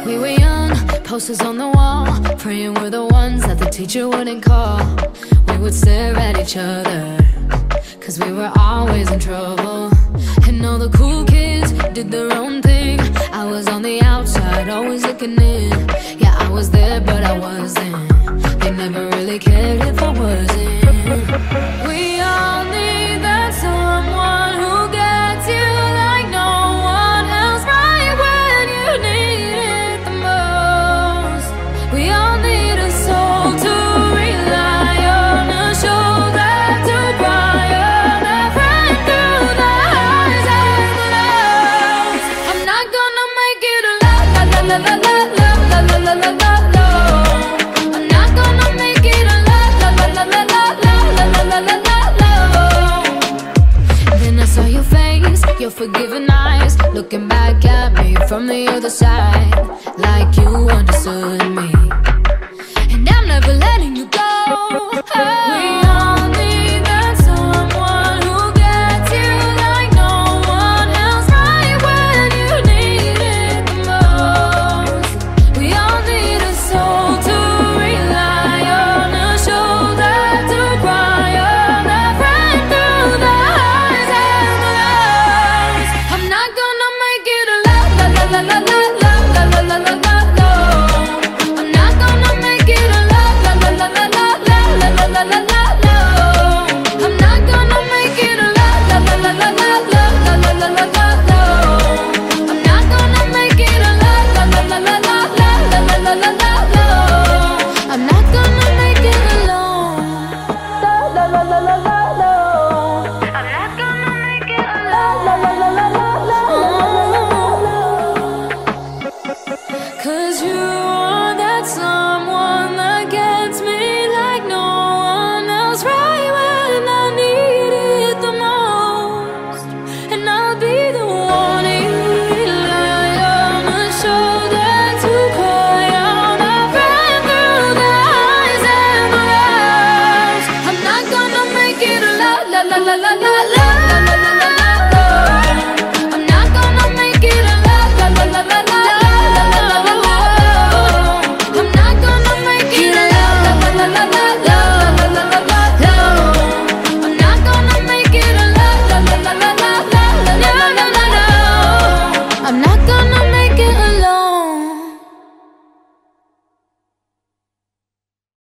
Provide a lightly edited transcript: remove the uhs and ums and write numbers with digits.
We were young, posters on the wall, praying we're the ones that the teacher wouldn't call. We would stare at each other, cause we were always in trouble. And all the cool kids did their own thing. I was on the outside, always looking in. Yeah, I was there, but I wasn't. They never really cared if I wasn't. We all need that someone who gets you like no one else, right when you need it the most. We all need a soul to rely on, a shoulder to cry on, a friend through the highs and the lows. I'm not gonna make it a la la la la la la la la la la la la. I'm not gonna make it a la la la la la la la la la la la. Then I saw your face, your forgiving eyes, looking back at me from the other side, like you understood.